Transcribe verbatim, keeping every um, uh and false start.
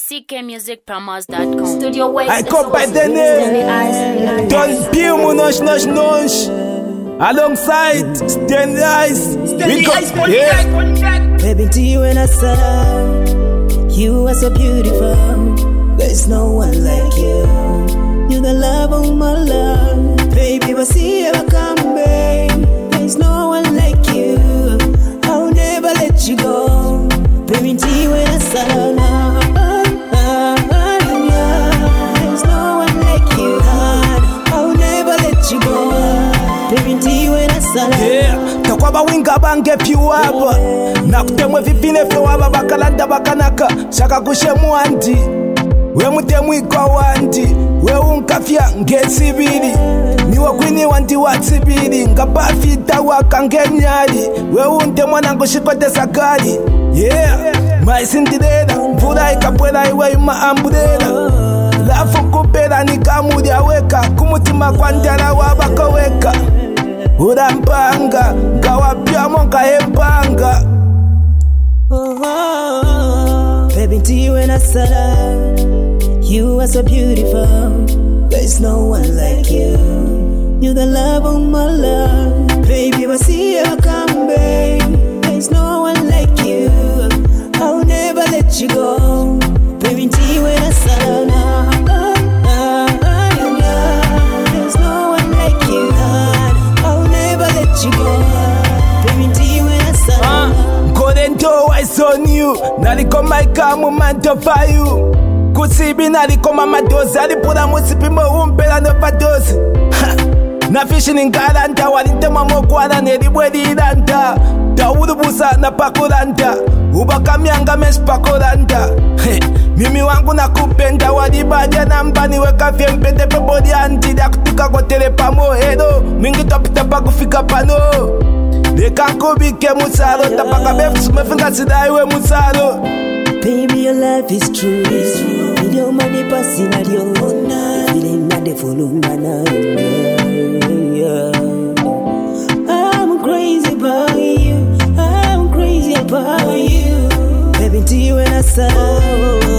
c k music promos dot com. Studio Waves. I come by the name Don Pio Nosh Nosh Nosh alongside Stand Ice. We go, yeah. Baby, to you and I said, you are so beautiful. There's no one like you. You're the love of my love. Baby, we'll see you come back. There's no one like you. I'll never let you go. Baby, to you and I said, there's no one like you. I'll never let you go. Baby, to you and I said, yeah. Takwaba winga bange piwaba na kutemwe vipine fewaba bakalanda bakanaka shaka kushe muandi we mutemwi kwa wandi we unkafya ngesibiri niwa kwini wandi watsibiri ngapafita wakangenyali we unte mwanangu shikote sakari yeah maisindirera mvura ikapwela iwe ima ambulera lafu kupera nikamuri aweka kumutima kwa ndara wabakoweka urampanga ngawapyamo nkahempanga. oh, oh, oh. Baby, to you and I said, you are so beautiful. There's no one like you. You're the love of my love. Baby, we'll see you come back. There's no one like you. I'll never let you go. Baby, to you and I said, there's no one like you. I'll never let you go. Baby, to you and I said, Gorento, I saw you. Naliko maika mumanto fayu. Kusibi naliko mama dozi. Alipura musipi mo umpela no padozi. Na fishi ningalanta. Walinte mamo kwa neribwe dilanta. Da urubusa na pakuranta. Ubaka mianga mesh pakuranta. Mimi wangu na kupenda. Walibadia nambani weka fye mpete pe bodi anti. Da kutuka kwa telepa mohero. Mingi topita pa kufika pano. Leka kubike musaro. Tapaka befu mefinga sidaiwe musaro. baby, your love is true. Video money passing at your own. Feeling not the full I'm crazy about you. I'm crazy about you. Baby, to you and I saw.